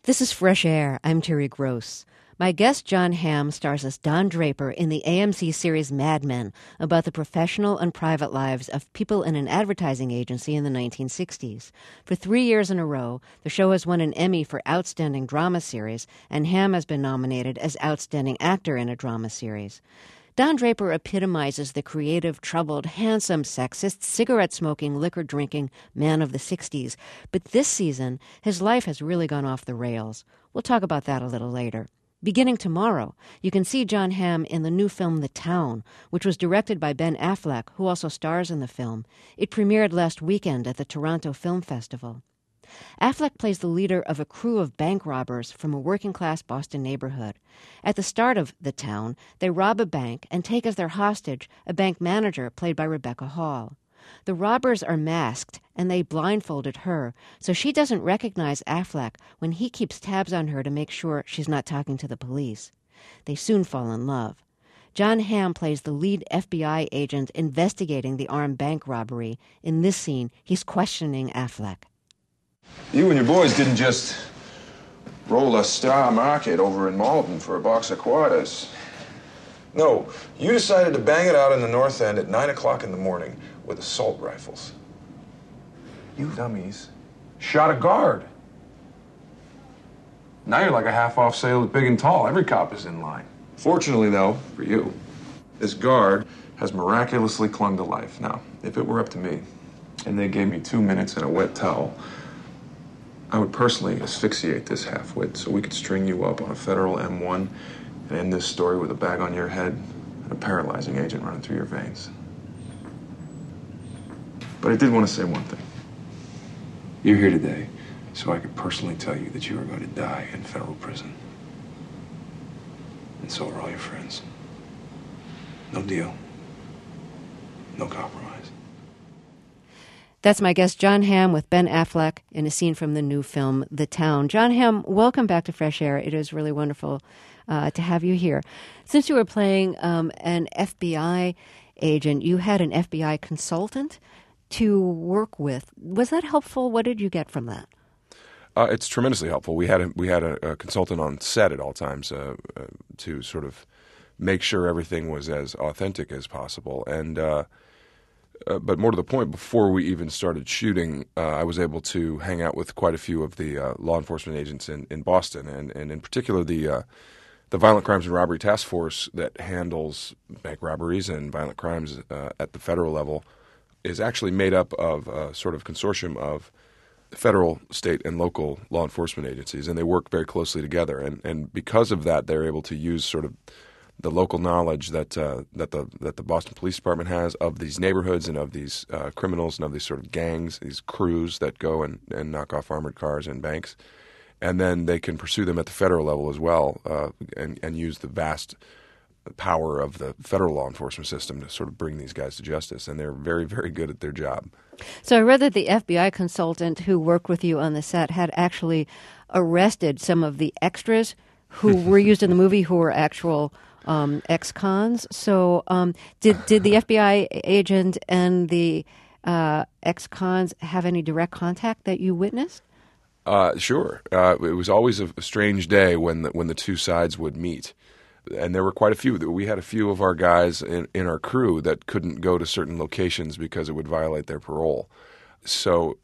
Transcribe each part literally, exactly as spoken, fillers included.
This is Fresh Air. I'm Terry Gross. My guest, Jon Hamm, stars as Don Draper in the A M C series Mad Men, about the professional and private lives of people in an advertising agency in the nineteen sixties. For three years in a row, the show has won an Emmy for Outstanding Drama Series, and Hamm has been nominated as Outstanding Actor in a Drama Series. Don Draper epitomizes the creative, troubled, handsome, sexist, cigarette-smoking, liquor-drinking man of the sixties. But this season, his life has really gone off the rails. We'll talk about that a little later. Beginning tomorrow, you can see Jon Hamm in the new film The Town, which was directed by Ben Affleck, who also stars in the film. It premiered last weekend at the Toronto Film Festival. Affleck plays the leader of a crew of bank robbers from a working-class Boston neighborhood. At the start of The Town, they rob a bank and take as their hostage a bank manager played by Rebecca Hall. The robbers are masked, and they blindfolded her, so she doesn't recognize Affleck when he keeps tabs on her to make sure she's not talking to the police. They soon fall in love. Jon Hamm plays the lead F B I agent investigating the armed bank robbery. In this scene, he's questioning Affleck. You and your boys didn't just roll a Star Market over in Malden for a box of quarters. No, you decided to bang it out in the North End at nine o'clock in the morning with assault rifles. You dummies shot a guard. Now you're like a half-off sale at Big and Tall. Every cop is in line. Fortunately, though, for you, this guard has miraculously clung to life. Now, if it were up to me, and they gave me two minutes and a wet towel, I would personally asphyxiate this half-wit so we could string you up on a federal M one and end this story with a bag on your head and a paralyzing agent running through your veins. But I did want to say one thing. You're here today so I could personally tell you that you are going to die in federal prison. And so are all your friends. No deal. No compromise. That's my guest, Jon Hamm, with Ben Affleck in a scene from the new film, The Town. Jon Hamm, welcome back to Fresh Air. It is really wonderful uh, to have you here. Since you were playing um, an F B I agent, you had an F B I consultant to work with. Was that helpful? What did you get from that? Uh, it's tremendously helpful. We had a, we had a, a consultant on set at all times uh, uh, to sort of make sure everything was as authentic as possible. And uh, uh, but more to the point, before we even started shooting, uh, I was able to hang out with quite a few of the uh, law enforcement agents in, in Boston, and, and in particular the uh, the Violent Crimes and Robbery Task Force that handles bank robberies and violent crimes uh, at the federal level is actually made up of a sort of consortium of federal, state, and local law enforcement agencies, and they work very closely together. And, and because of that, they're able to use sort of the local knowledge that uh, that the that the Boston Police Department has of these neighborhoods and of these uh, criminals and of these sort of gangs, these crews that go and, and knock off armored cars and banks. And then they can pursue them at the federal level as well uh, and, and use the vast power of the federal law enforcement system to sort of bring these guys to justice. And they're very, very good at their job. So I read that the F B I consultant who worked with you on the set had actually arrested some of the extras who were used in the movie who were actual um, ex-cons. So um, did, did the F B I agent and the uh, ex-cons have any direct contact that you witnessed? Uh, sure. Uh, it was always a, a strange day when the, when the two sides would meet. And there were quite a few. We had a few of our guys in, in our crew that couldn't go to certain locations because it would violate their parole. So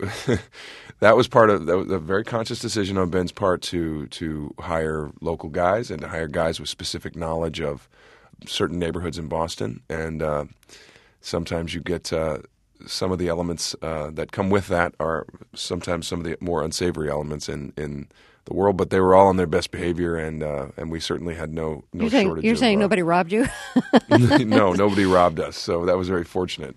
that was part of that was a very conscious decision on Ben's part to to hire local guys and to hire guys with specific knowledge of certain neighborhoods in Boston. And uh, sometimes you get uh, some of the elements uh, that come with that are sometimes some of the more unsavory elements in in the world, but they were all on their best behavior, and uh, and we certainly had no no you're saying, shortage. You're of, saying uh, nobody robbed you? No, nobody robbed us, so that was very fortunate.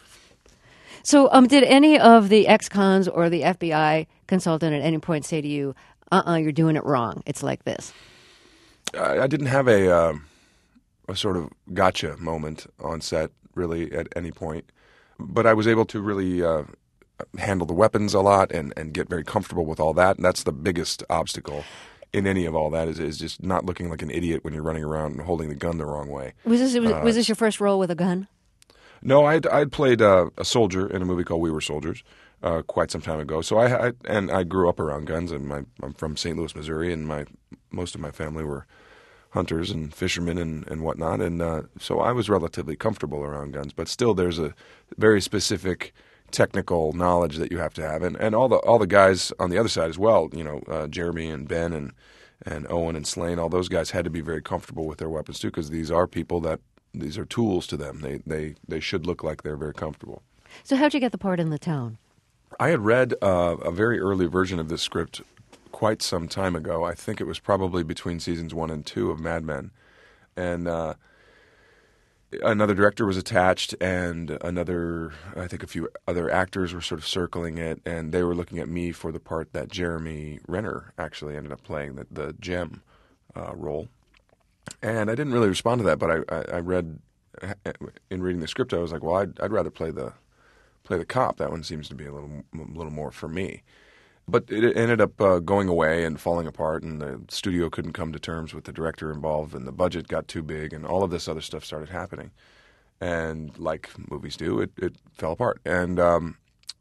So, um, did any of the ex-cons or the F B I consultant at any point say to you, "Uh-uh, you're doing it wrong. It's like this"? I, I didn't have a uh, a sort of gotcha moment on set really at any point, but I was able to really. Uh, handle the weapons a lot and, and get very comfortable with all that. And that's the biggest obstacle in any of all that is, is just not looking like an idiot when you're running around and holding the gun the wrong way. Was this was, uh, was this your first role with a gun? No, I'd, I'd played uh, a soldier in a movie called We Were Soldiers. uh, quite some time ago. So I, I and I grew up around guns, and my, I'm from Saint Louis, Missouri, and my most of my family were hunters and fishermen and, and whatnot, and uh, so I was relatively comfortable around guns. But still, there's a very specific technical knowledge that you have to have, and, and all the all the guys on the other side as well. You know, uh, Jeremy and Ben and and Owen and Slane, all those guys had to be very comfortable with their weapons too, because these are people that these are tools to them. They they they should look like they're very comfortable. So how'd you get the part in The Town? I had read uh, a very early version of this script quite some time ago. I think it was probably between seasons one and two of Mad Men. And uh, another director was attached, and another, I think a few other actors were sort of circling it, and they were looking at me for the part that Jeremy Renner actually ended up playing, the, the Jem uh, role. And I didn't really respond to that, but I, I, I read, in reading the script, I was like, well, I'd, I'd rather play the play the cop. That one seems to be a little, a little more for me. But it ended up uh, going away and falling apart, and the studio couldn't come to terms with the director involved, and the budget got too big, and all of this other stuff started happening. And like movies do, it, it fell apart. And um,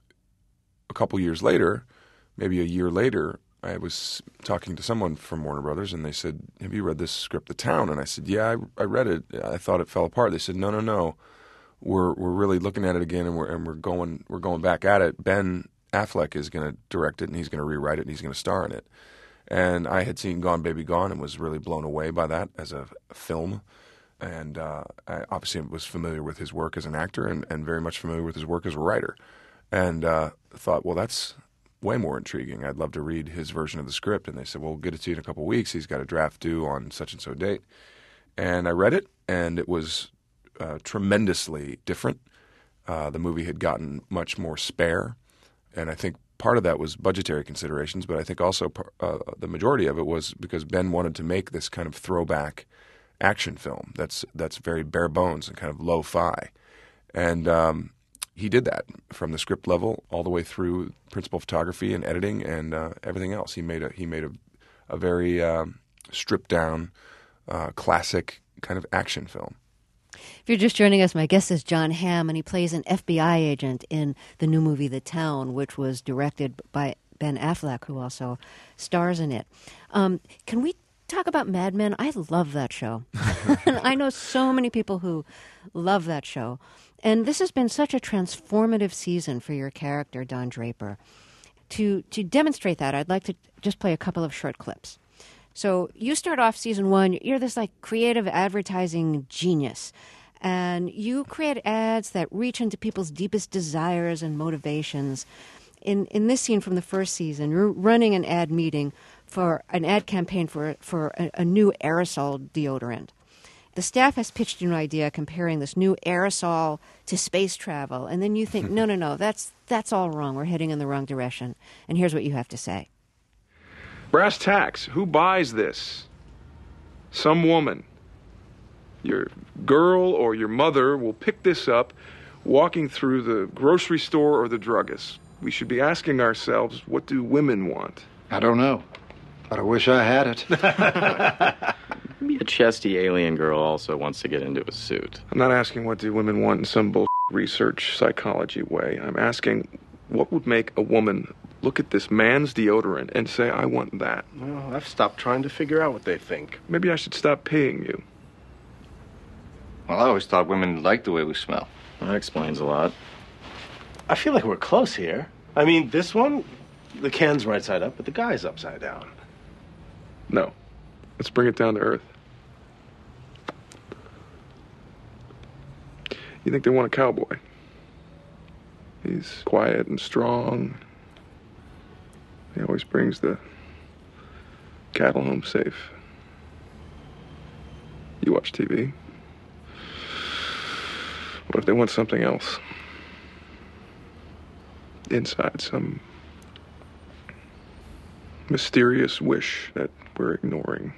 a couple years later, maybe a year later, I was talking to someone from Warner Brothers, and they said, have you read this script, The Town? And I said, yeah, I, I read it. I thought it fell apart. They said, no, no, no. We're we're really looking at it again, and we're and we're going we're going back at it. Ben Affleck is going to direct it, and he's going to rewrite it, and he's going to star in it. And I had seen Gone Baby Gone and was really blown away by that as a, a film. And uh, I obviously was familiar with his work as an actor, and, and very much familiar with his work as a writer. And uh, thought, well, that's way more intriguing. I'd love to read his version of the script. And they said, well, we'll get it to you in a couple of weeks. He's got a draft due on such and so date. And I read it, and it was Uh, tremendously different. Uh, the movie had gotten much more spare, and I think part of that was budgetary considerations, but I think also uh, the majority of it was because Ben wanted to make this kind of throwback action film that's that's very bare bones and kind of lo-fi. And um, he did that from the script level all the way through principal photography and editing and uh, everything else. He made a he made a, a very um, stripped down, uh, classic kind of action film. If you're just joining us, my guest is Jon Hamm, and he plays an F B I agent in the new movie The Town, which was directed by Ben Affleck, who also stars in it. Um, can we talk about Mad Men? I love that show. And I know so many people who love that show. And this has been such a transformative season for your character, Don Draper. To, to demonstrate that, I'd like to just play a couple of short clips. So you start off season one, you're this like creative advertising genius, and you create ads that reach into people's deepest desires and motivations. In in this scene from the first season, you're running an ad meeting for an ad campaign for for a, a new aerosol deodorant. The staff has pitched you an idea comparing this new aerosol to space travel, and then you think, no, no, no, that's that's all wrong. We're heading in the wrong direction. And here's what you have to say. Brass tacks, who buys this? Some woman. Your girl or your mother will pick this up walking through the grocery store or the druggist. We should be asking ourselves, what do women want? I don't know, but I wish I had it. Maybe a chesty alien girl also wants to get into a suit. I'm not asking what do women want in some bull research psychology way. I'm asking what would make a woman look at this man's deodorant and say, I want that. Well, I've stopped trying to figure out what they think. Maybe I should stop paying you. Well, I always thought women liked the way we smell. That explains a lot. I feel like we're close here. I mean, this one, the can's right side up, but the guy's upside down. No. Let's bring it down to earth. You think they want a cowboy? He's quiet and strong. He always brings the cattle home safe. You watch T V. What if they want something else? Inside, some mysterious wish that we're ignoring.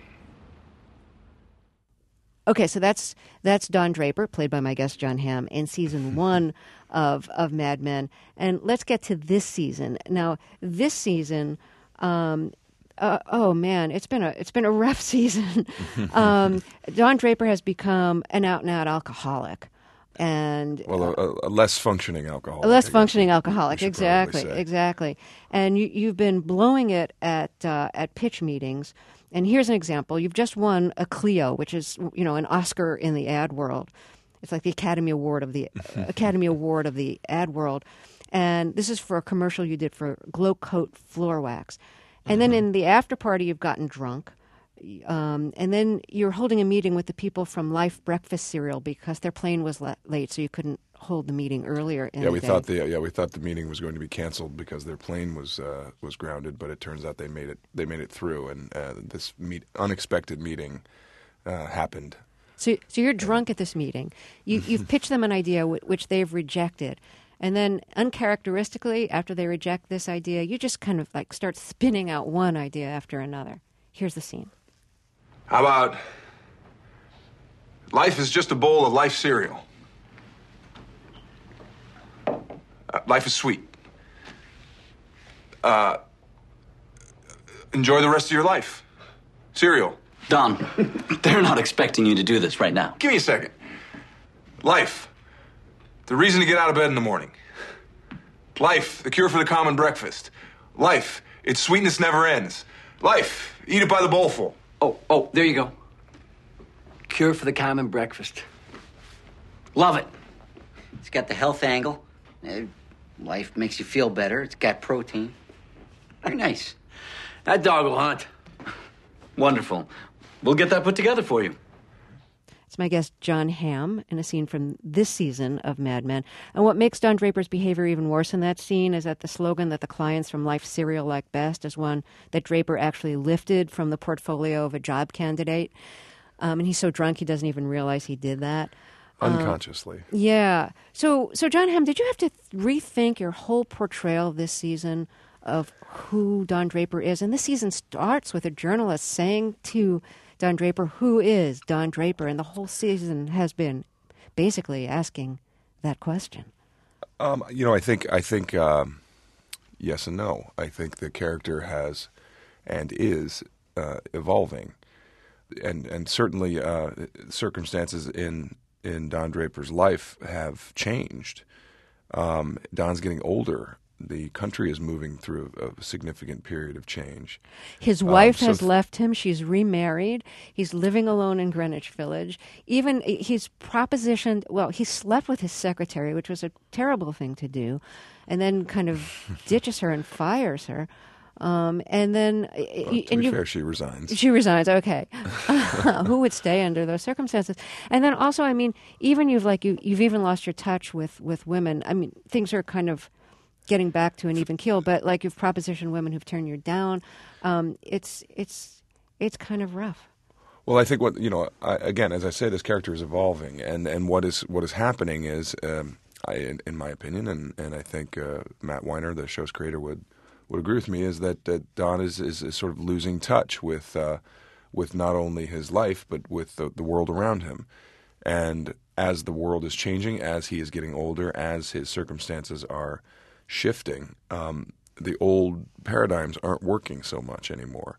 Okay, so that's that's Don Draper, played by my guest Jon Hamm, in season one of of Mad Men. And let's get to this season. Now, this season, um, uh, oh man, it's been a it's been a rough season. um, Don Draper has become an out and out alcoholic. And Well, uh, a, a less functioning alcoholic. a less I guess functioning we- alcoholic, we should probably exactly, say. exactly. And you, you've been blowing it at uh, at pitch meetings. And here's an example: you've just won a Clio, which is you know an Oscar in the ad world. It's like the Academy Award of the Academy Award of the ad world. And this is for a commercial you did for Glow Coat Floor Wax. And then in the after party, you've gotten drunk. Um, and then you're holding a meeting with the people from Life Breakfast Cereal because their plane was la- late, so you couldn't hold the meeting earlier in Yeah, the we day. thought the yeah we thought the meeting was going to be canceled because their plane was uh, was grounded, but it turns out they made it they made it through, and uh, this meet, unexpected meeting uh, happened. So, so you're drunk at this meeting. You, you've pitched them an idea w- which they've rejected. And then uncharacteristically, after they reject this idea, you just kind of like start spinning out one idea after another. Here's the scene. How about life is just a bowl of life cereal? Uh, life is sweet. Uh, enjoy the rest of your life. Cereal. Don, they're not expecting you to do this right now. Give me a second. Life. The reason to get out of bed in the morning. Life. The cure for the common breakfast. Life. Its sweetness never ends. Life. Eat it by the bowlful. Oh, oh, there you go. Cure for the common breakfast. Love it. It's got the health angle. Uh, life makes you feel better. It's got protein. Very nice. That dog will hunt. Wonderful. We'll get that put together for you. It's my guest, John Hamm, in a scene from this season of Mad Men. And what makes Don Draper's behavior even worse in that scene is that the slogan that the clients from Life Cereal like best is one that Draper actually lifted from the portfolio of a job candidate. Um, and he's so drunk he doesn't even realize he did that. Unconsciously. Um, yeah. So, so John Hamm, did you have to th- rethink your whole portrayal this season of who Don Draper is? And this season starts with a journalist saying to Don Draper, who is Don Draper? And the whole season has been basically asking that question. Um, you know, I think I think um, yes and no. I think the character has and is uh, evolving, and and certainly uh, circumstances in in Don Draper's life have changed. Um, Don's getting older. The country is moving through a significant period of change. His wife um, so has th- left him. She's remarried. He's living alone in Greenwich Village. Even he's propositioned, well, he slept with his secretary, which was a terrible thing to do, and then kind of ditches her and fires her. Um, and then... Well, y- to and be you, fair, she resigns. She resigns, okay. Who would stay under those circumstances? And then also, I mean, even you've like you, you've even lost your touch with, with women. I mean, things are kind of getting back to an even keel, but like you've propositioned women who've turned you down. Um, it's it's it's kind of rough. Well, I think what you know, I, again, as I say, this character is evolving, and, and what is what is happening is, um, I, in, in my opinion, and, and I think uh, Matt Weiner, the show's creator, would would agree with me, is that, that Don is, is, is sort of losing touch with uh, with not only his life but with the, the world around him, and as the world is changing, as he is getting older, as his circumstances are shifting, um, the old paradigms aren't working so much anymore.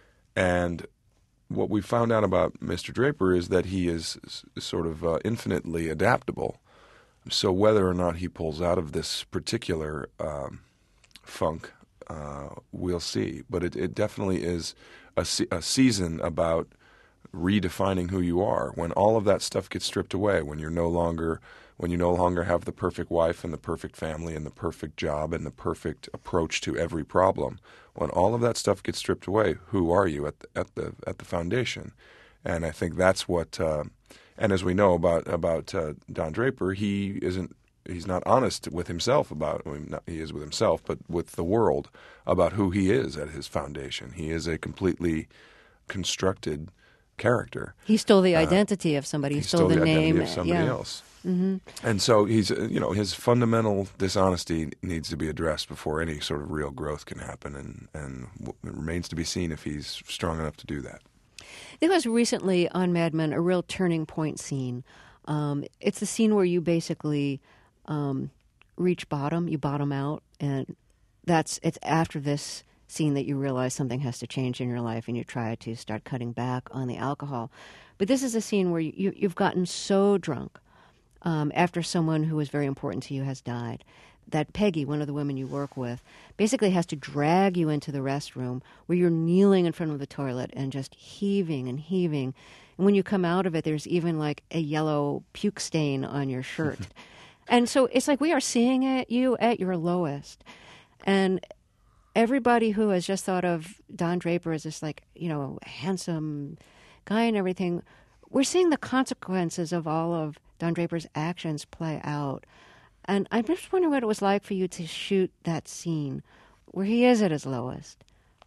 And what we found out about Mister Draper is that he is s- sort of uh, infinitely adaptable. So whether or not he pulls out of this particular um, funk, uh, we'll see. But it, it definitely is a, se- a season about redefining who you are. When all of that stuff gets stripped away, when you're no longer when you no longer have the perfect wife and the perfect family and the perfect job and the perfect approach to every problem, when all of that stuff gets stripped away, who are you at the, at the at the foundation? And I think that's what. Uh, and as we know about about uh, Don Draper, he isn't. He's not honest with himself about. I mean, not, he is with himself, but with the world about who he is at his foundation. He is a completely constructed character. He stole the identity uh, of somebody. He, he stole, stole the, the name identity of somebody yeah. else. Mm-hmm. And so he's, uh, you know, his fundamental dishonesty needs to be addressed before any sort of real growth can happen, and, and w- it remains to be seen if he's strong enough to do that. There was recently on Mad Men a real turning point scene. Um, it's the scene where you basically um, reach bottom, you bottom out, and that's it's after this scene that you realize something has to change in your life, and you try to start cutting back on the alcohol. But this is a scene where you, you've gotten so drunk um, after someone who was very important to you has died, that Peggy, one of the women you work with, basically has to drag you into the restroom where you're kneeling in front of the toilet and just heaving and heaving. And when you come out of it, there's even like a yellow puke stain on your shirt. And so it's like we are seeing it, you at your lowest. And everybody who has just thought of Don Draper as this, like, you know, handsome guy and everything, we're seeing the consequences of all of Don Draper's actions play out. And I'm just wondering what it was like for you to shoot that scene where he is at his lowest.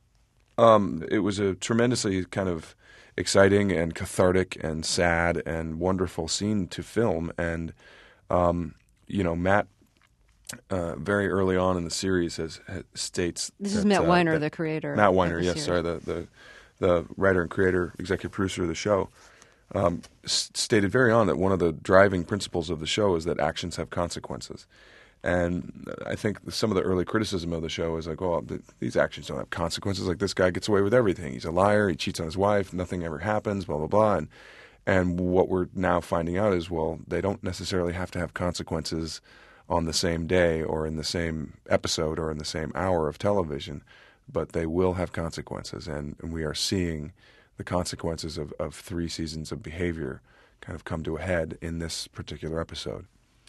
Um, it was a tremendously kind of exciting and cathartic and sad and wonderful scene to film. And, um, you know, Matt, uh, very early on in the series, has, has states This that, is Matt uh, Weiner, that, the creator. Matt of Weiner, the yes, series. sorry, the, the the writer and creator, executive producer of the show, um, s- stated very on that one of the driving principles of the show is that actions have consequences. And I think some of the early criticism of the show is like, oh, th- these actions don't have consequences. Like, this guy gets away with everything. He's a liar. He cheats on his wife. Nothing ever happens, blah, blah, blah. And, and what we're now finding out is, well, they don't necessarily have to have consequences on the same day or in the same episode or in the same hour of television, but they will have consequences. And, and we are seeing the consequences of, of three seasons of behavior kind of come to a head in this particular episode.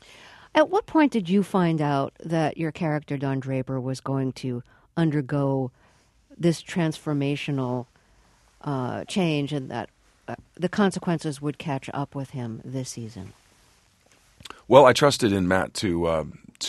At what point did you find out that your character, Don Draper, was going to undergo this transformational uh, change and that uh, the consequences would catch up with him this season? Well, I trusted in Matt to uh,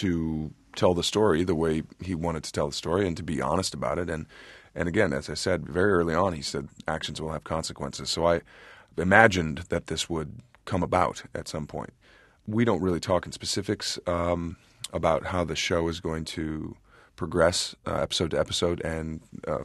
to tell the story the way he wanted to tell the story and to be honest about it. And and again, as I said very early on, he said actions will have consequences. So I imagined that this would come about at some point. We don't really talk in specifics um, about how the show is going to progress uh, episode to episode and uh,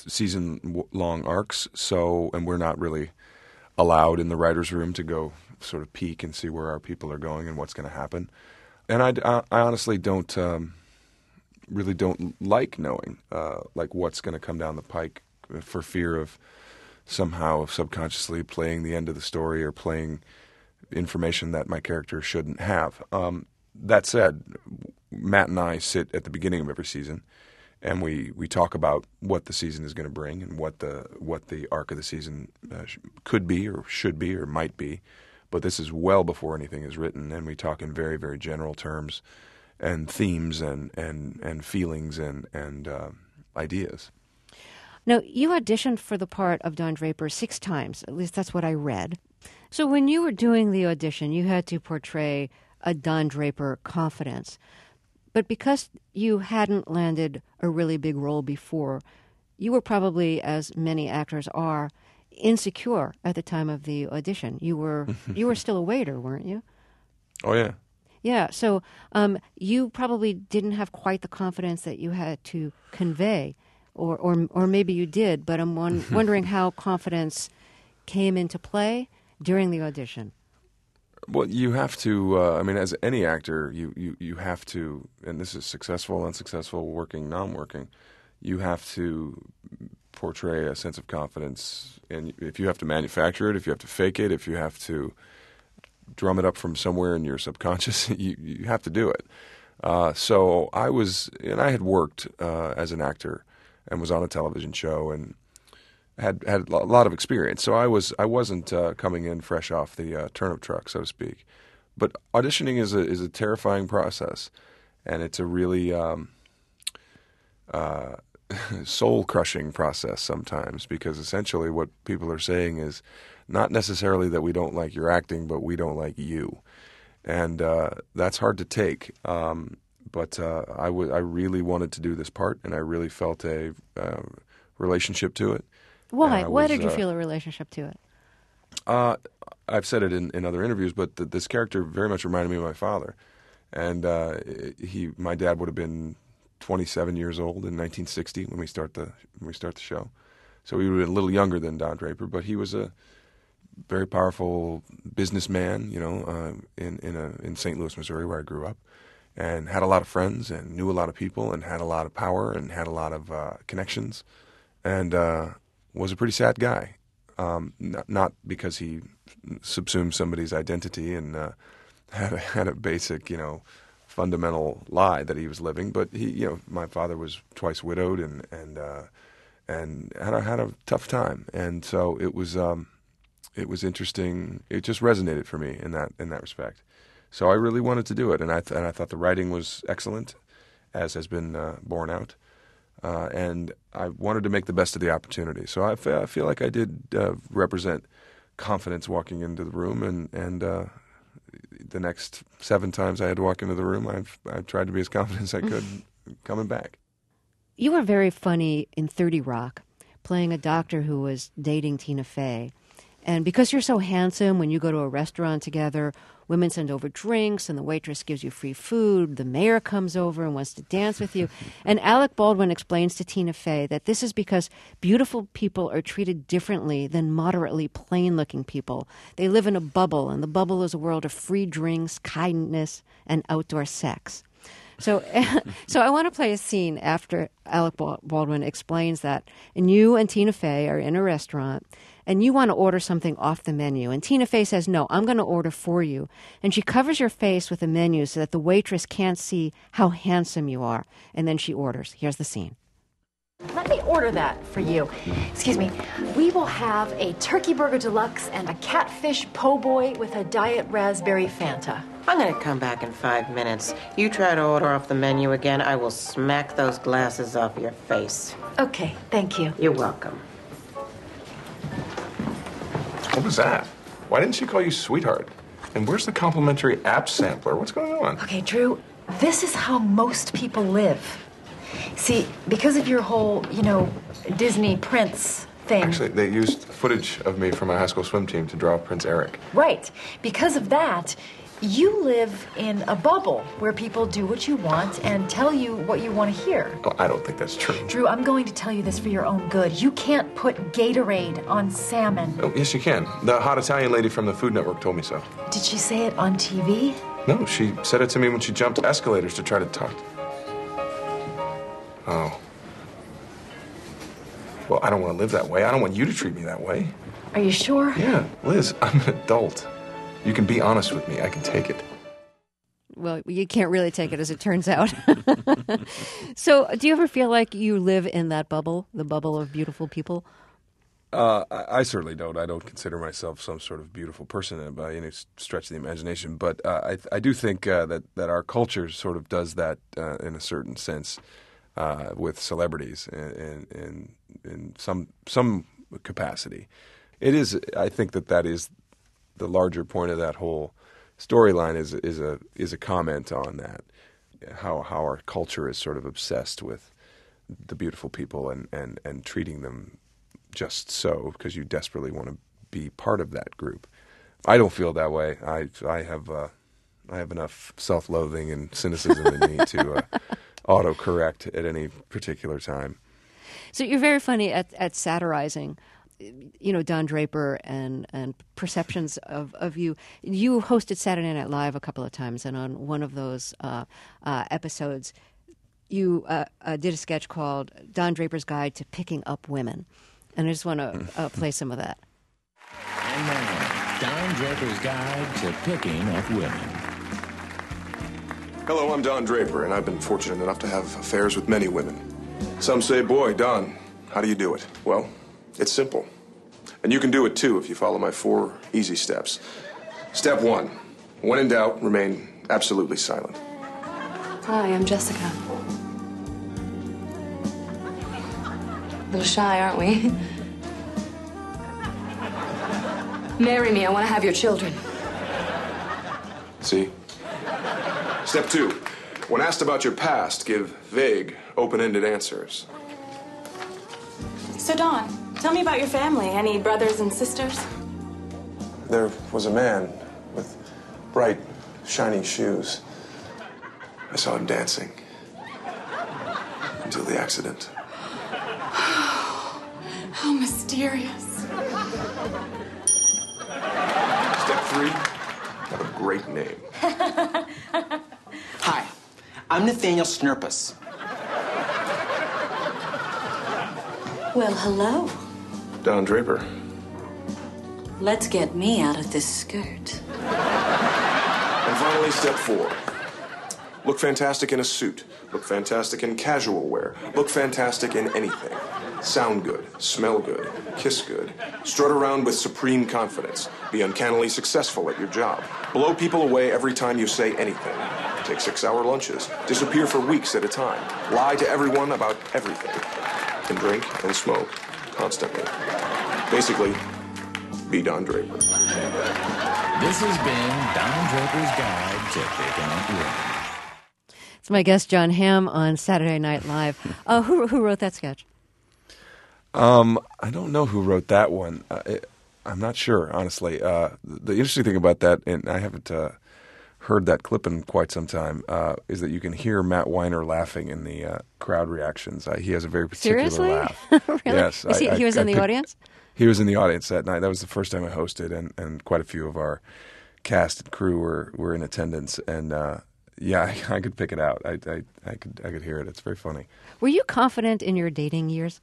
season-long arcs. So, and we're not really allowed in the writer's room to go sort of peek and see where our people are going and what's going to happen. And I, I, I honestly don't um, really don't like knowing uh, like what's going to come down the pike for fear of somehow subconsciously playing the end of the story or playing information that my character shouldn't have. Um, that said, Matt and I sit at the beginning of every season, and we, we talk about what the season is going to bring and what the what the arc of the season uh, sh- could be or should be or might be. But this is well before anything is written, and we talk in very, very general terms and themes and and, and feelings and, and uh, ideas. Now, you auditioned for the part of Don Draper six times. At least that's what I read. So when you were doing the audition, you had to portray a Don Draper confidence. But because you hadn't landed a really big role before, you were probably, as many actors are, insecure at the time of the audition. You were you were still a waiter, weren't you? Oh, yeah. Yeah, so um, you probably didn't have quite the confidence that you had to convey, or or, or maybe you did, but I'm won- wondering how confidence came into play during the audition. Well, you have to, uh, I mean, as any actor, you, you, you have to, and this is successful, unsuccessful, working, non-working, you have to portray a sense of confidence. And if you have to manufacture it, if you have to fake it, if you have to drum it up from somewhere in your subconscious, you, you have to do it. Uh, so I was, and I had worked uh, as an actor and was on a television show and had had a lot of experience. So I was I wasn't uh, coming in fresh off the uh, turnip truck, so to speak. But auditioning is a is a terrifying process, and it's a really um, uh, soul crushing process sometimes, because essentially what people are saying is not necessarily that we don't like your acting, but we don't like you, and uh, that's hard to take. Um, but uh, I w- I really wanted to do this part, and I really felt a uh, relationship to it. Why? Why was, did you uh, feel a relationship to it? Uh, I've said it in, in other interviews, but th- this character very much reminded me of my father. And uh, he, my dad would have been twenty-seven years old in nineteen sixty when we start the when we start the show. So he would have been a little younger than Don Draper, but he was a very powerful businessman, you know, uh, in in, a, in Saint Louis, Missouri, where I grew up, and had a lot of friends and knew a lot of people and had a lot of power and had a lot of uh, connections, and uh, was a pretty sad guy. Um, not, not because he subsumed somebody's identity and uh, had a, had a basic, you know, fundamental lie that he was living. But he, you know, my father was twice widowed and and uh, and had a, had a tough time, and so it was um, it was interesting. It just resonated for me in that in that respect. So I really wanted to do it, and I th- and I thought the writing was excellent, as has been uh, borne out. Uh, and I wanted to make the best of the opportunity. So I, f- I feel like I did uh, represent confidence walking into the room, and and uh, the next seven times I had to walk into the room, I've I tried to be as confident as I could coming back. You were very funny in thirty Rock, playing a doctor who was dating Tina Fey. And because you're so handsome, when you go to a restaurant together, women send over drinks and the waitress gives you free food. The mayor comes over and wants to dance with you. And Alec Baldwin explains to Tina Fey that this is because beautiful people are treated differently than moderately plain-looking people. They live in a bubble, and the bubble is a world of free drinks, kindness, and outdoor sex. So so I want to play a scene after Alec Baldwin explains that. And you and Tina Fey are in a restaurant, and you want to order something off the menu. And Tina Fey says, no, I'm going to order for you. And she covers your face with the menu so that the waitress can't see how handsome you are. And then she orders. Here's the scene. Let me order that for you. Excuse me. We will have a turkey burger deluxe and a catfish po' boy with a diet raspberry Fanta. I'm gonna come back in five minutes. You try to order off the menu again, I will smack those glasses off your face. Okay, thank you. You're welcome. What was that? Why didn't she call you sweetheart? And where's the complimentary app sampler? What's going on? Okay, Drew, this is how most people live. See, because of your whole, you know, Disney Prince thing. Actually, they used footage of me from my high school swim team to draw Prince Eric. Right. Because of that, you live in a bubble where people do what you want and tell you what you want to hear. Oh, I don't think that's true. Drew, I'm going to tell you this for your own good. You can't put Gatorade on salmon. Oh, yes, you can. The hot Italian lady from the Food Network told me so. Did she say it on T V? No, she said it to me when she jumped escalators to try to talk. Oh. Well, I don't want to live that way. I don't want you to treat me that way. Are you sure? Yeah, Liz, I'm an adult. You can be honest with me. I can take it. Well, you can't really take it, as it turns out. So, do you ever feel like you live in that bubble, the bubble of beautiful people? Uh, I, I certainly don't. I don't consider myself some sort of beautiful person by any stretch of the imagination. But uh, I, I do think uh, that, that our culture sort of does that uh, in a certain sense uh, with celebrities in, in, in some some capacity. It is. I think that that is the larger point of that whole storyline is is a is a comment on that, how how our culture is sort of obsessed with the beautiful people and, and, and treating them just so because you desperately want to be part of that group. I don't feel that way. I I have uh, I have enough self-loathing and cynicism in me to uh, autocorrect at any particular time. So you're very funny at, at satirizing, you know, Don Draper and, and perceptions of, of you. You hosted Saturday Night Live a couple of times, and on one of those uh, uh, episodes, you uh, uh, did a sketch called Don Draper's Guide to Picking Up Women. And I just want to uh, play some of that. And now, Don Draper's Guide to Picking Up Women. Hello, I'm Don Draper, and I've been fortunate enough to have affairs with many women. Some say, boy, Don, how do you do it? Well, it's simple. And you can do it, too, if you follow my four easy steps. Step one, when in doubt, remain absolutely silent. Hi, I'm Jessica. A little shy, aren't we? Marry me, I want to have your children. See? Step two, when asked about your past, give vague, open-ended answers. So, Don, tell me about your family. Any brothers and sisters? There was a man with bright, shiny shoes. I saw him dancing until the accident. How mysterious. Step three, have a great name. Hi, I'm Nathaniel Snurpus. Well, hello. Don Draper. Let's get me out of this skirt. And finally, step four. Look fantastic in a suit. Look fantastic in casual wear. Look fantastic in anything. Sound good. Smell good. Kiss good. Strut around with supreme confidence. Be uncannily successful at your job. Blow people away every time you say anything. Take six-hour lunches. Disappear for weeks at a time. Lie to everyone about everything. And drink and smoke constantly. Basically, be Don Draper. This has been Don Draper's Guide to Picking Up Women. It's my guest, Jon Hamm, on Saturday Night Live. Uh, who, who wrote that sketch? Um, I don't know who wrote that one. Uh, it, I'm not sure, honestly. Uh, the interesting thing about that, and I haven't uh, heard that clip in quite some time, uh, is that you can hear Matt Weiner laughing in the uh, crowd reactions. Uh, he has a very particular Seriously? laugh. Really? Yes. Is he, I, he was I, in I the picked, audience? He was in the audience that night. That was the first time I hosted, and, and quite a few of our cast and crew were, were in attendance. And uh, yeah, I, I could pick it out. I, I, I could I could hear it. It's very funny. Were you confident in your dating years?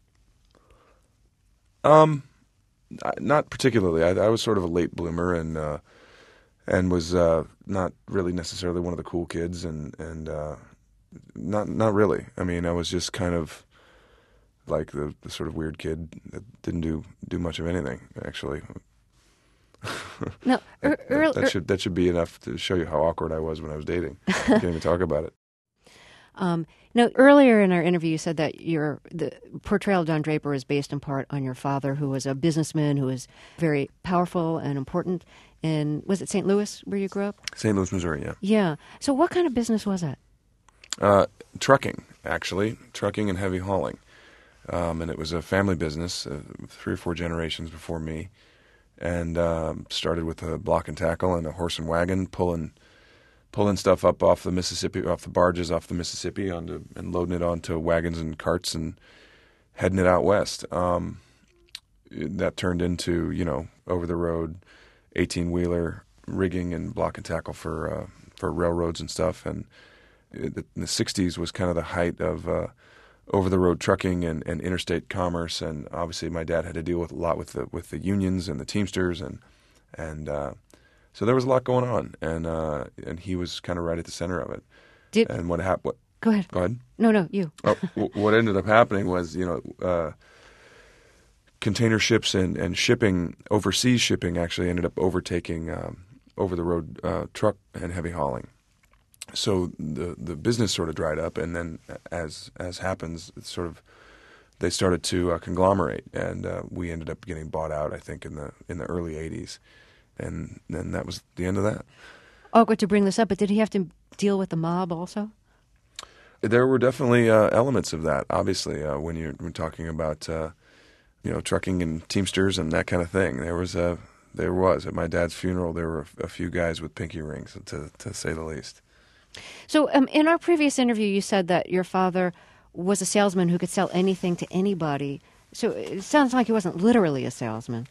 Um, not particularly. I, I was sort of a late bloomer, and uh, and was uh, not really necessarily one of the cool kids, and and uh, not not really. I mean, I was just kind of like the, the sort of weird kid that didn't do do much of anything, actually. No, that, er, that, that should that should be enough to show you how awkward I was when I was dating. I can't even talk about it. Um, now, earlier in our interview, you said that your the portrayal of Don Draper is based in part on your father, who was a businessman who was very powerful and important. In was it Saint Louis where you grew up? Saint Louis, Missouri. Yeah. Yeah. So, what kind of business was that? Uh, trucking, actually, trucking and heavy hauling, um, and it was a family business, uh, three or four generations before me, and uh, started with a block and tackle and a horse and wagon, pulling. Pulling stuff up off the Mississippi, off the barges off the Mississippi, onto and loading it onto wagons and carts and heading it out west. Um, that turned into, you know, over the road, eighteen wheeler rigging and block and tackle for uh, for railroads and stuff. And in the sixties was kind of the height of uh, over the road trucking and, and interstate commerce. And obviously, my dad had to deal with a lot with the with the unions and the Teamsters and and. Uh, So there was a lot going on, and uh, and he was kind of right at the center of it. Did, and what happened? Go ahead. Go ahead. No, no, you. oh, w- what ended up happening was, you know, uh, container ships and, and shipping, overseas shipping, actually ended up overtaking um, over-the-road uh, truck and heavy hauling. So the the business sort of dried up, and then as as happens, it's sort of they started to uh, conglomerate, and uh, we ended up getting bought out, I think, in the in the early eighties. And then that was the end of that. Awkward to bring this up, but did he have to deal with the mob also? There were definitely uh, elements of that, obviously, uh, when you're when talking about, uh, you know, trucking and Teamsters and that kind of thing. There was a, there was at my dad's funeral, there were a few guys with pinky rings, to to say the least. So um, in our previous interview, you said that your father was a salesman who could sell anything to anybody. So it sounds like he wasn't literally a salesman.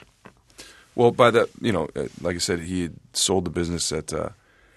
Well, by that, you know, like I said, he had sold the business at uh,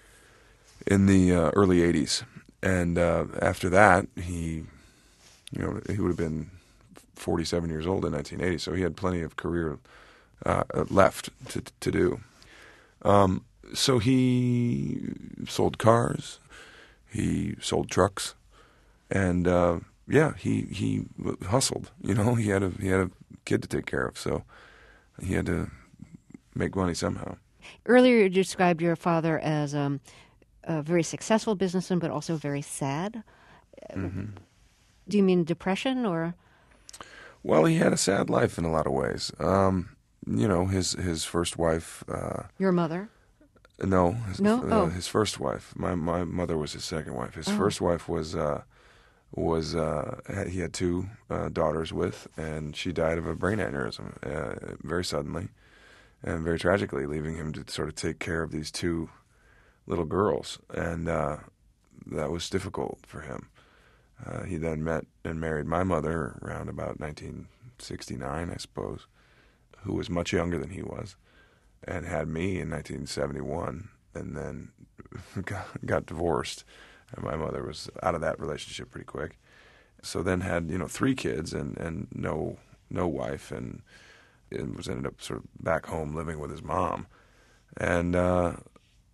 in the uh, early eighties, and uh, after that, he, you know, he would have been forty-seven years old in nineteen eighty, so he had plenty of career uh, left to to do. Um, so he sold cars, he sold trucks, and uh, yeah, he he hustled. You know, he had a he had a kid to take care of, so he had to make money somehow. Earlier, you described your father as um, a very successful businessman, but also very sad. Mm-hmm. Do you mean depression, or? Well, he had a sad life in a lot of ways. Um, you know, his his first wife. Uh, Your mother? No, his, no, uh, oh. his first wife. My my mother was his second wife. His oh. first wife was uh, was uh, he had two uh, daughters with, and she died of a brain aneurysm uh, very suddenly. And very tragically, leaving him to sort of take care of these two little girls. And uh, that was difficult for him. Uh, he then met and married my mother around about nineteen sixty-nine, I suppose, who was much younger than he was, and had me in nineteen seventy-one, and then got, got divorced. And my mother was out of that relationship pretty quick. So then had, you know, three kids and, and no no wife, and and was ended up sort of back home living with his mom. And uh,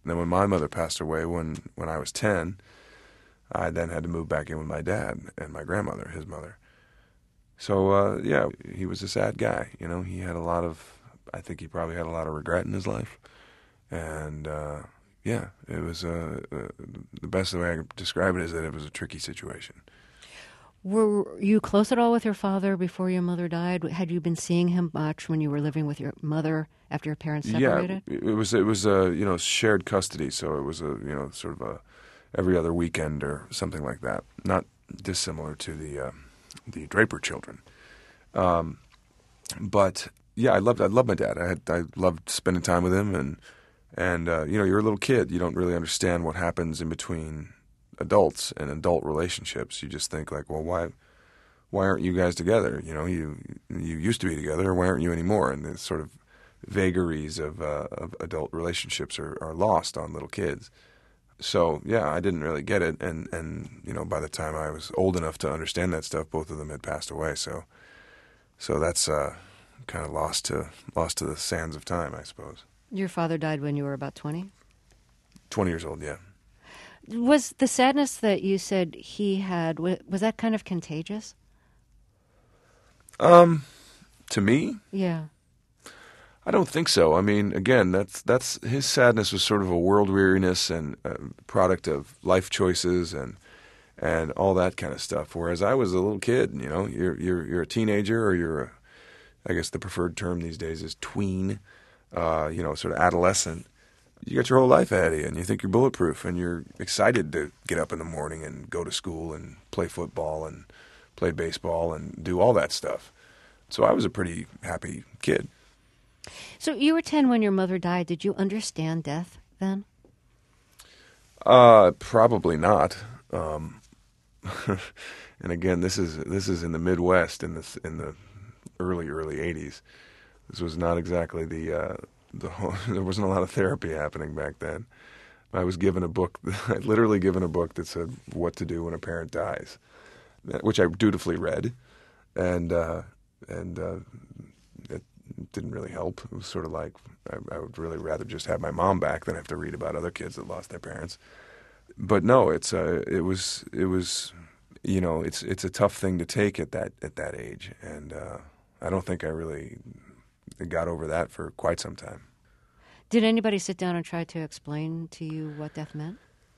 then when my mother passed away when, when I was ten, I then had to move back in with my dad and my grandmother, his mother. So, uh, yeah, he was a sad guy. You know, he had a lot of, I think he probably had a lot of regret in his life. And, uh, yeah, it was, uh, uh, the best way I could describe it is that it was a tricky situation. Were you close at all with your father before your mother died? Had you been seeing him much when you were living with your mother after your parents separated? Yeah, it was, it was, uh, you know, shared custody. So it was a, you know, sort of a every other weekend or something like that. Not dissimilar to the, uh, the Draper children. Um, but yeah, I loved, I loved my dad. I had, I loved spending time with him, and, and, uh, you know, you're a little kid. You don't really understand what happens in between adults and adult relationships. You just think like, well, why, why aren't you guys together? You know, you, you used to be together. Why aren't you anymore? And the sort of vagaries of, uh, of adult relationships are, are lost on little kids. So, yeah, I didn't really get it, and, and you know, by the time I was old enough to understand that stuff, both of them had passed away. So, so that's uh, kind of lost to lost to the sands of time, I suppose. Your father died when you were about twenty? twenty years old, yeah. Was the sadness that you said he had, was that kind of contagious? Um, to me? Yeah. I don't think so. I mean, again, that's that's his sadness was sort of a world weariness and a product of life choices and and all that kind of stuff. Whereas I was a little kid, you know, you're you're you're a teenager, or you're a, I guess the preferred term these days is tween, uh, you know, sort of adolescent. You got your whole life ahead of you, and you think you're bulletproof, and you're excited to get up in the morning and go to school and play football and play baseball and do all that stuff. So I was a pretty happy kid. So you were ten when your mother died. Did you understand death then? Uh, probably not. Um, and again, this is this is in the Midwest in the in the early early eighties. This was not exactly the uh, the whole, there wasn't a lot of therapy happening back then. I was given a book, I literally given a book that said what to do when a parent dies, which I dutifully read, and uh, and. Uh, didn't really help. It was sort of like I, I would really rather just have my mom back than have to read about other kids that lost their parents. But no, it's uh, it was it was you know it's it's a tough thing to take at that at that age, and uh, I don't think I really got over that for quite some time. Did anybody sit down and try to explain to you what death meant?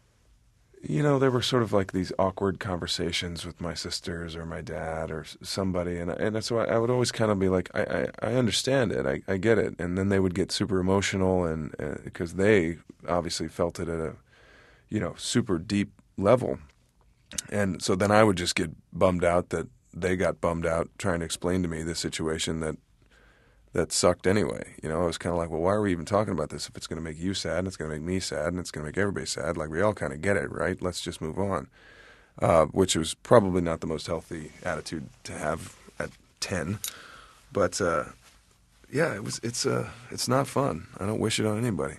You know, there were sort of like these awkward conversations with my sisters or my dad or somebody, and and so I, I would always kind of be like, I, I, I understand it, I, I get it, and then they would get super emotional, and because uh, they obviously felt it at a, you know, super deep level, and so then I would just get bummed out that they got bummed out trying to explain to me the situation that that sucked anyway. You know, I was kind of like, well, why are we even talking about this if it's going to make you sad and it's going to make me sad and it's going to make everybody sad? Like, we all kind of get it, right? Let's just move on, uh, which was probably not the most healthy attitude to have at ten. But, uh, yeah, it was. It's uh, it's not fun. I don't wish it on anybody.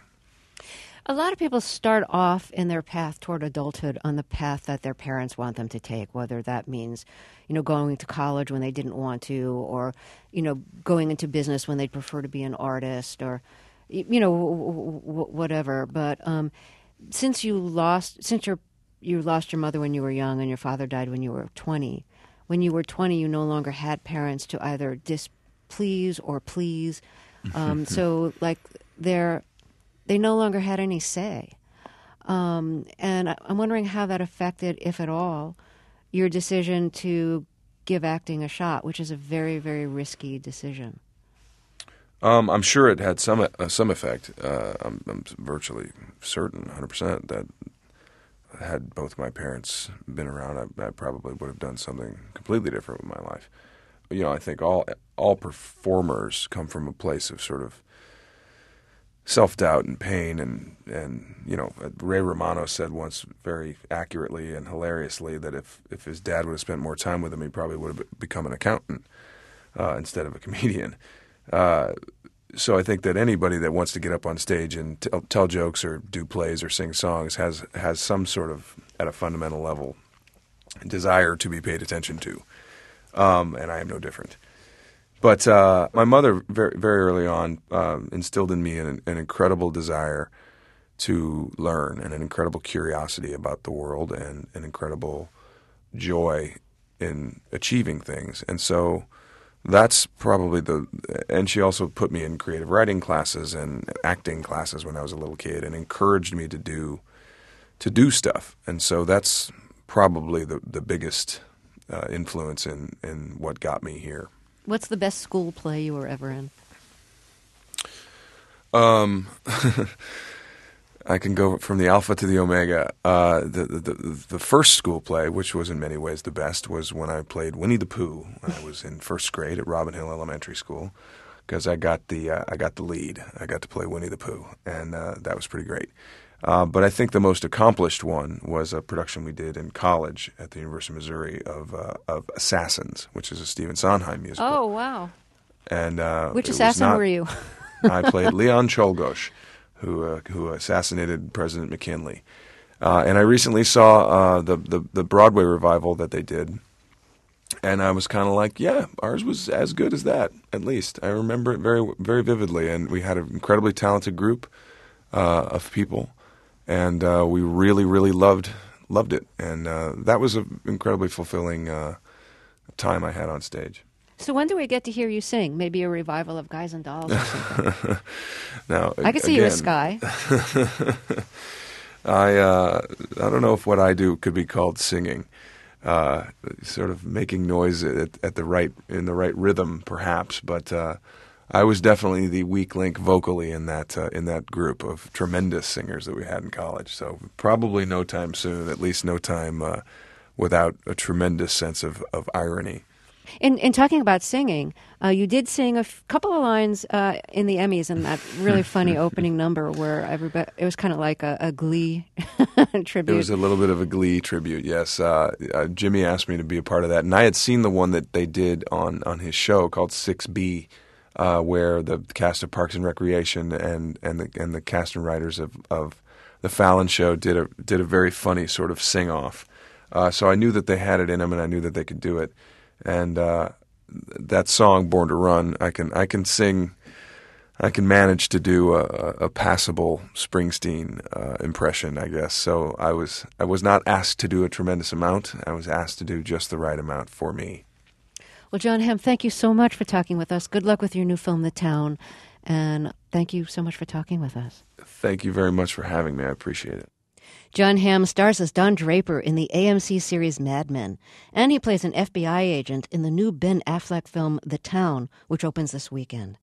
A lot of people start off in their path toward adulthood on the path that their parents want them to take, whether that means, you know, going to college when they didn't want to, or, you know, going into business when they'd prefer to be an artist, or, you know, w- w- whatever. But um, since you lost, since you're, you lost your mother when you were young and your father died when you were twenty, when you were twenty, you no longer had parents to either displease or please. Um, so, like, they're... They no longer had any say. Um, and I'm wondering how that affected, if at all, your decision to give acting a shot, which is a very, very risky decision. Um, I'm sure it had some uh, some effect. Uh, I'm, I'm virtually certain, one hundred percent, that had both my parents been around, I, I probably would have done something completely different with my life. But, you know, I think all all performers come from a place of sort of self-doubt and pain, and, and you know, Ray Romano said once very accurately and hilariously that if, if his dad would have spent more time with him, he probably would have become an accountant uh, instead of a comedian. Uh, so I think that anybody that wants to get up on stage and t- tell jokes or do plays or sing songs has has some sort of, at a fundamental level, desire to be paid attention to. Um, and I am no different. But uh, my mother, very very early on, uh, instilled in me an, an incredible desire to learn, and an incredible curiosity about the world, and an incredible joy in achieving things. And so that's probably the, and she also put me in creative writing classes and acting classes when I was a little kid, and encouraged me to do, to do stuff. And so that's probably the, the biggest uh, influence in, in what got me here. What's the best school play you were ever in? Um, I can go from the alpha to the omega. Uh, the, the the first school play, which was in many ways the best, was when I played Winnie the Pooh. I was in first grade at Robin Hill Elementary School, because I got the uh, I got the lead. I got to play Winnie the Pooh, and uh, that was pretty great. Uh, but I think the most accomplished one was a production we did in college at the University of Missouri of uh, of Assassins, which is a Stephen Sondheim musical. Oh, wow. And uh, Which it was assassin not- were you? I played Leon Czolgosz, who uh, who assassinated President McKinley. Uh, and I recently saw uh, the, the the Broadway revival that they did, and I was kind of like, yeah, ours was as good as that, at least. I remember it very very vividly, and we had an incredibly talented group uh, of people, and uh, we really really loved loved it, and uh, that was an incredibly fulfilling uh, time I had on stage. So when do we get to hear you sing? Maybe a revival of Guys and Dolls or something. Now, I could see again, you as Sky. I uh, I don't know if what I do could be called singing. Uh, sort of making noise at, at the right in the right rhythm, perhaps. But uh, I was definitely the weak link vocally in that uh, in that group of tremendous singers that we had in college. So probably no time soon. At least no time uh, without a tremendous sense of, of irony. In in talking about singing, uh, you did sing a f- couple of lines uh, in the Emmys in that really funny opening number where everybody, it was kind of like a, a Glee tribute. It was a little bit of a Glee tribute, yes. Uh, uh, Jimmy asked me to be a part of that, and I had seen the one that they did on, on his show called six B, uh, where the cast of Parks and Recreation and, and the and the cast and writers of, of the Fallon Show did a did a very funny sort of sing off. Uh, so I knew that they had it in them, and I knew that they could do it. And uh, that song, "Born to Run," I can I can sing, I can manage to do a, a passable Springsteen uh, impression, I guess. So I was I was not asked to do a tremendous amount. I was asked to do just the right amount for me. Well, Jon Hamm, thank you so much for talking with us. Good luck with your new film, The Town, and thank you so much for talking with us. Thank you very much for having me. I appreciate it. Jon Hamm stars as Don Draper in the A M C series Mad Men, and he plays an F B I agent in the new Ben Affleck film The Town, which opens this weekend.